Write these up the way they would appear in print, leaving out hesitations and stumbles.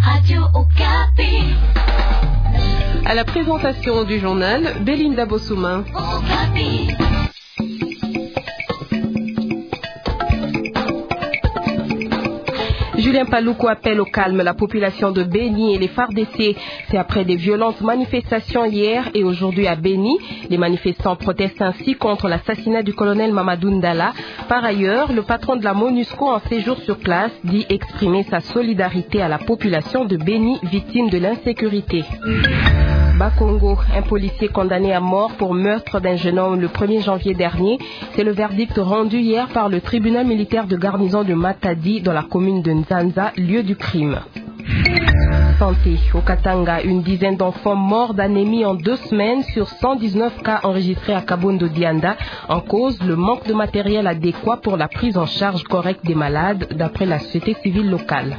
Radio Okapi. À la présentation du journal, Belinda Bossouma. Okapi. Julien Paluku appelle au calme la population de Béni et les FARDC. C'est après des violentes manifestations hier et aujourd'hui à Béni. Les manifestants protestent ainsi contre l'assassinat du colonel Mamadou Ndala. Par ailleurs, le patron de la MONUSCO en séjour sur place dit exprimer sa solidarité à la population de Béni, victime de l'insécurité. Bakongo, un policier condamné à mort pour meurtre d'un jeune homme le 1er janvier dernier. C'est le verdict rendu hier par le tribunal militaire de garnison de Matadi dans la commune de Nzanza, lieu du crime. Santé. Au Katanga, une dizaine d'enfants morts d'anémie en 2 semaines sur 119 cas enregistrés à Kabondo Dianda. En cause, le manque de matériel adéquat pour la prise en charge correcte des malades, d'après la société civile locale.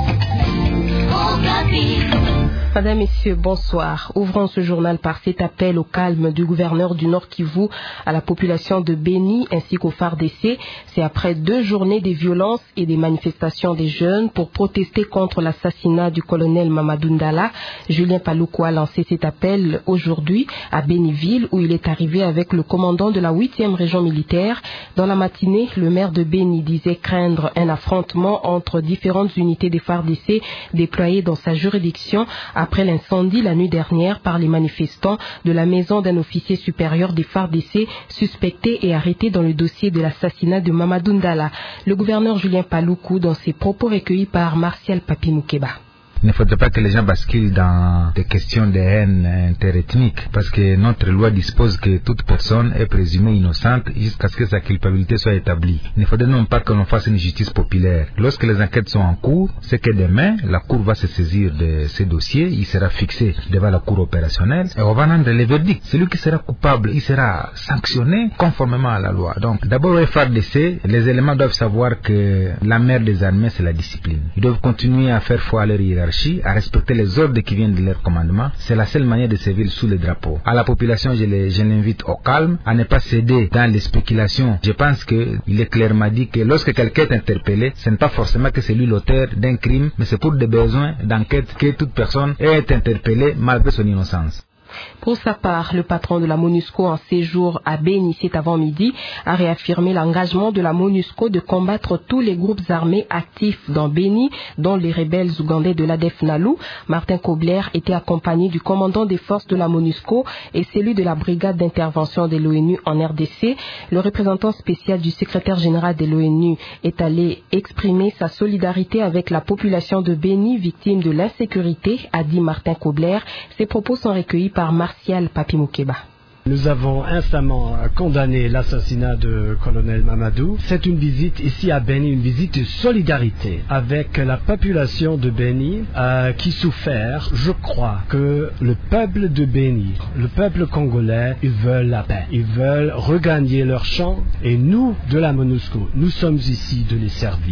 Madame, Messieurs, bonsoir. Ouvrons ce journal par cet appel au calme du gouverneur du Nord Kivu à la population de Béni ainsi qu'au FARDC. C'est après 2 journées de violences et des manifestations des jeunes pour protester contre l'assassinat du colonel Mamadou Ndala. Julien Paluku a lancé cet appel aujourd'hui à Béniville où il est arrivé avec le commandant de la 8e région militaire. Dans la matinée, le maire de Béni disait craindre un affrontement entre différentes unités des FARDC déployées dans sa juridiction après l'incendie la nuit dernière par les manifestants de la maison d'un officier supérieur des FARDC suspecté et arrêté dans le dossier de l'assassinat de Mamadou Ndala. Le gouverneur Julien Paluku dans ses propos recueillis par Martial Papi Moukeba. Il ne faudrait pas que les gens basculent dans des questions de haine interethnique, parce que notre loi dispose que toute personne est présumée innocente jusqu'à ce que sa culpabilité soit établie. Il ne faudrait non pas que l'on fasse une justice populaire. Lorsque les enquêtes sont en cours, c'est que demain, la Cour va se saisir de ces dossiers, il sera fixé devant la Cour opérationnelle, et on va rendre les verdicts. Celui qui sera coupable, il sera sanctionné conformément à la loi. Donc, d'abord au FARDC, les éléments doivent savoir que la mère des armées, c'est la discipline. Ils doivent continuer à faire foi à leur hiérarchie, à respecter les ordres qui viennent de leur commandement. C'est la seule manière de servir sous les drapeaux. À la population, je l'invite au calme, à ne pas céder dans les spéculations. Je pense qu'il est clairement dit que lorsque quelqu'un est interpellé, ce n'est pas forcément que c'est lui l'auteur d'un crime, mais c'est pour des besoins d'enquête que toute personne est interpellée malgré son innocence. Pour sa part, le patron de la MONUSCO en séjour à Béni cet avant-midi a réaffirmé l'engagement de la MONUSCO de combattre tous les groupes armés actifs dans Béni, dont les rebelles ougandais de l'ADF Nalu. Martin Kobler était accompagné du commandant des forces de la MONUSCO et celui de la brigade d'intervention de l'ONU en RDC. Le représentant spécial du secrétaire général de l'ONU est allé exprimer sa solidarité avec la population de Béni, victime de l'insécurité, a dit Martin Kobler. Ses propos sont recueillis par Martial Papi Moukeba. Nous avons instamment condamné l'assassinat de colonel Mamadou. C'est une visite ici à Béni, une visite de solidarité avec la population de Béni qui souffert. Je crois que le peuple de Béni, le peuple congolais, ils veulent la paix. Ils veulent regagner leur champ et nous, de la MONUSCO, nous sommes ici de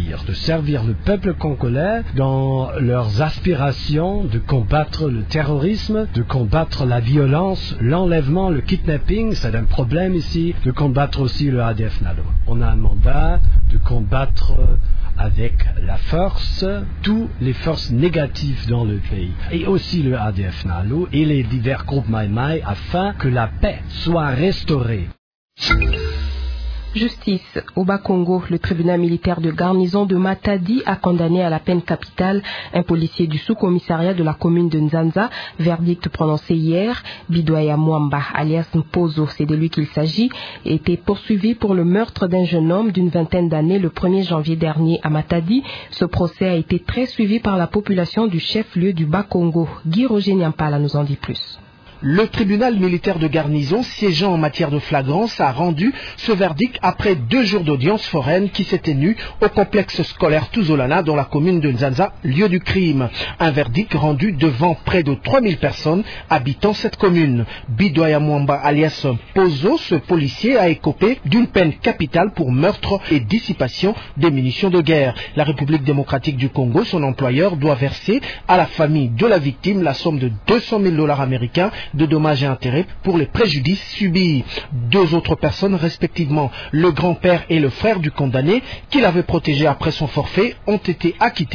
servir le peuple congolais dans leurs aspirations de combattre le terrorisme, de combattre la violence, l'enlèvement, le kidnapping, c'est un problème ici, de combattre aussi le ADF Nalu. On a un mandat de combattre avec la force toutes les forces négatives dans le pays et aussi le ADF Nalu et les divers groupes Maï-Maï afin que la paix soit restaurée. Justice. Au Bas-Congo, le tribunal militaire de garnison de Matadi a condamné à la peine capitale un policier du sous-commissariat de la commune de Nzanza. Verdict prononcé hier. Bidoya Mwamba, alias Mpozo, c'est de lui qu'il s'agit, était poursuivi pour le meurtre d'un jeune homme d'une 20aine d'années le 1er janvier dernier à Matadi. Ce procès a été très suivi par la population du chef-lieu du Bas-Congo. Guy Roger Nyampala nous en dit plus. Le tribunal militaire de garnison siégeant en matière de flagrance a rendu ce verdict après 2 jours d'audience foraine qui s'est tenue au complexe scolaire Tuzolana dans la commune de Nzanza, lieu du crime. Un verdict rendu devant près de 3000 personnes habitant cette commune. Bidoya Mwamba alias Pozo, ce policier a écopé d'une peine capitale pour meurtre et dissipation des munitions de guerre. La République démocratique du Congo, son employeur, doit verser à la famille de la victime la somme de $200,000 américains de dommages et intérêts pour les préjudices subis. 2 autres personnes, respectivement le grand-père et le frère du condamné, qui l'avait protégé après son forfait, ont été acquittés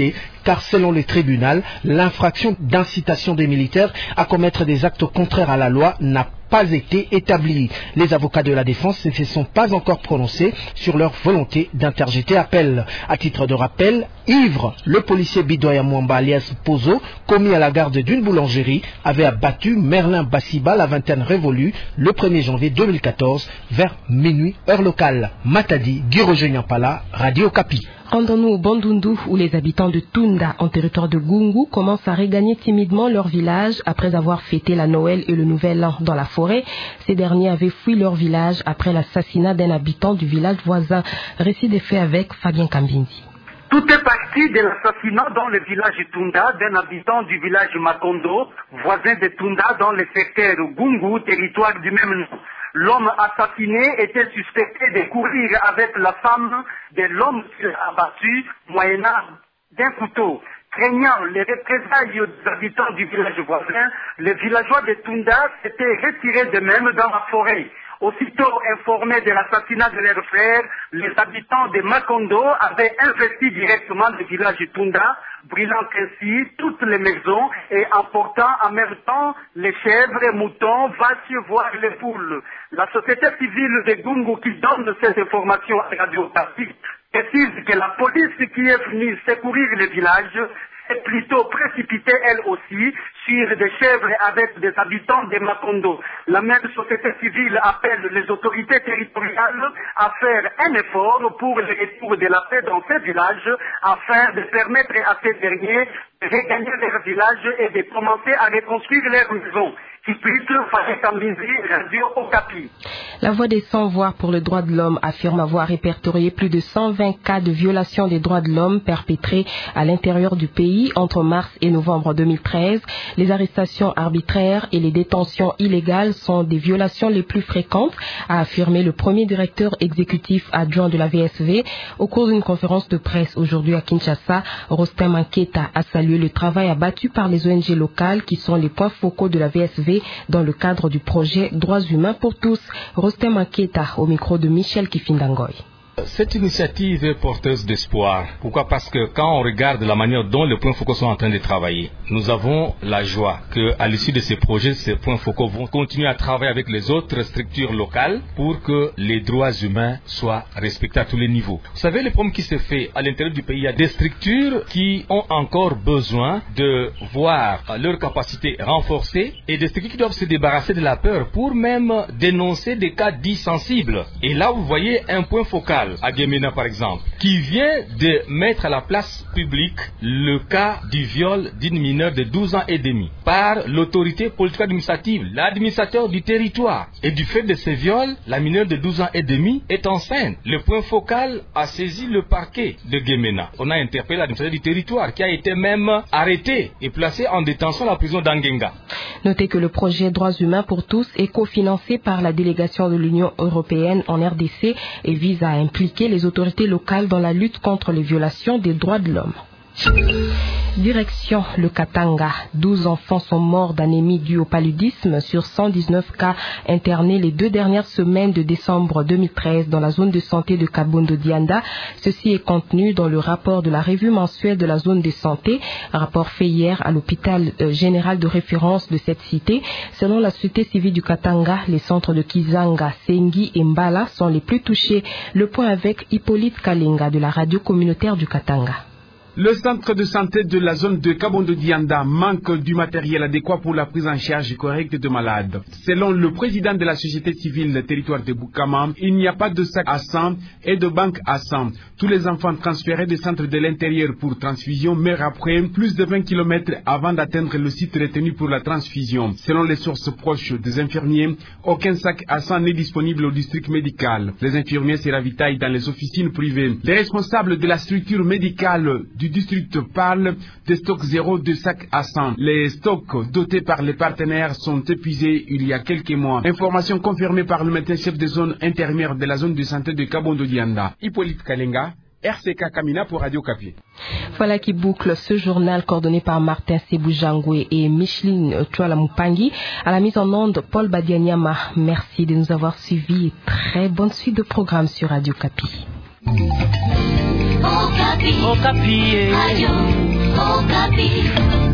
car selon le tribunal, l'infraction d'incitation des militaires à commettre des actes contraires à la loi n'a pas été établie. Les avocats de la défense ne se sont pas encore prononcés sur leur volonté d'interjeter appel. À titre de rappel, ivre, le policier Bidoya Mwamba alias Pozo, commis à la garde d'une boulangerie, avait abattu Merlin Bassiba, la vingtaine révolue, le 1er janvier 2014 vers minuit heure locale. Matadi, Guiroje Nyampala, Radio Okapi. Rendons-nous au Bandundu où les habitants de Tunda, en territoire de Gungu, commencent à regagner timidement leur village après avoir fêté la Noël et le Nouvel An dans la forêt. Ces derniers avaient fui leur village après l'assassinat d'un habitant du village voisin. Récit des faits avec Fabien Kambindi. Tout est parti de l'assassinat dans le village Tunda d'un habitant du village Makondo, voisin de Tunda dans le secteur Gungu, territoire du même nom. L'homme assassiné était suspecté de courir avec la femme de l'homme qu'il a abattu moyennant d'un couteau. Craignant les représailles des habitants du village voisin, les villageois de Tunda s'étaient retirés d'eux-mêmes dans la forêt. Aussitôt informés de l'assassinat de leur frère, les habitants de Makondo avaient investi directement le village Tunda, brûlant ainsi toutes les maisons et emportant en même temps les chèvres, moutons, vaches, voire les poules. La société civile de Gungu qui donne cette information à Radio Okapi précise que la police qui est venue secourir le village est plutôt précipitée elle aussi sur des chèvres avec des habitants de Makondo. La même société civile appelle les autorités territoriales à faire un effort pour le retour de la paix dans ces villages afin de permettre à ces derniers de regagner leur village et de commencer à reconstruire leurs maisons. La Voix des Sans-Voix pour le droit de l'homme affirme avoir répertorié plus de 120 cas de violation des droits de l'homme perpétrés à l'intérieur du pays entre mars et novembre 2013. Les arrestations arbitraires et les détentions illégales sont des violations les plus fréquentes, a affirmé le premier directeur exécutif adjoint de la VSV. Au cours d'une conférence de presse aujourd'hui à Kinshasa, Rostem Anketa a salué le travail abattu par les ONG locales qui sont les points focaux de la VSV dans le cadre du projet Droits humains pour tous. Rostem Anketa au micro de Michel Kifindangoy. Cette initiative est porteuse d'espoir. Pourquoi? Parce que quand on regarde la manière dont les points focaux sont en train de travailler, nous avons la joie qu'à l'issue de ces projets, ces points focaux vont continuer à travailler avec les autres structures locales pour que les droits humains soient respectés à tous les niveaux. Vous savez, le problème qui se fait à l'intérieur du pays, il y a des structures qui ont encore besoin de voir leur capacité renforcée et des structures qui doivent se débarrasser de la peur pour même dénoncer des cas dits sensibles. Et là, vous voyez un point focal à Gemena par exemple, qui vient de mettre à la place publique le cas du viol d'une mineure de 12 ans et demi par l'autorité politique administrative, l'administrateur du territoire. Et du fait de ce viol, la mineure de 12 ans et demi est enceinte. Le point focal a saisi le parquet de Gemena. On a interpellé l'administrateur du territoire qui a été même arrêté et placé en détention à la prison d'Angenga. Notez que le projet Droits humains pour tous est cofinancé par la délégation de l'Union européenne en RDC et vise à impliquer les autorités locales dans la lutte contre les violations des droits de l'homme. Direction le Katanga. 12 enfants sont morts d'anémie due au paludisme sur 119 cas internés les 2 dernières semaines de décembre 2013 dans la zone de santé de Kabondo Dianda. Ceci est contenu dans le rapport de la revue mensuelle de la zone de santé, rapport fait hier à l'hôpital général de référence de cette cité. Selon la société civile du Katanga, les centres de Kizanga, Sengi et Mbala sont les plus touchés. Le point avec Hippolyte Kalenga de la radio communautaire du Katanga. Le centre de santé de la zone de Kabondo Dianda manque du matériel adéquat pour la prise en charge correcte de malades. Selon le président de la société civile du territoire de Boukama, il n'y a pas de sac à sang et de banque à sang. Tous les enfants transférés des centres de l'intérieur pour transfusion meurent après plus de 20 km avant d'atteindre le site retenu pour la transfusion. Selon les sources proches des infirmiers, aucun sac à sang n'est disponible au district médical. Les infirmiers se ravitaillent dans les officines privées. Les responsables de la structure médicale du district parlent de stocks zéro de sacs à sang. Les stocks dotés par les partenaires sont épuisés il y a quelques mois. Information confirmée par le médecin chef de zone intérimaire de la zone de santé de Kabondo Dianda. Hippolyte Kalenga, RCK Kamina pour Radio Okapi. Voilà qui boucle ce journal coordonné par Martin Sebujangwe et Micheline Chouala-Moupangi. À la mise en onde, Paul Badianyama. Merci de nous avoir suivis et très bonne suite de programmes sur Radio Okapi. Okapi. Radio Okapi.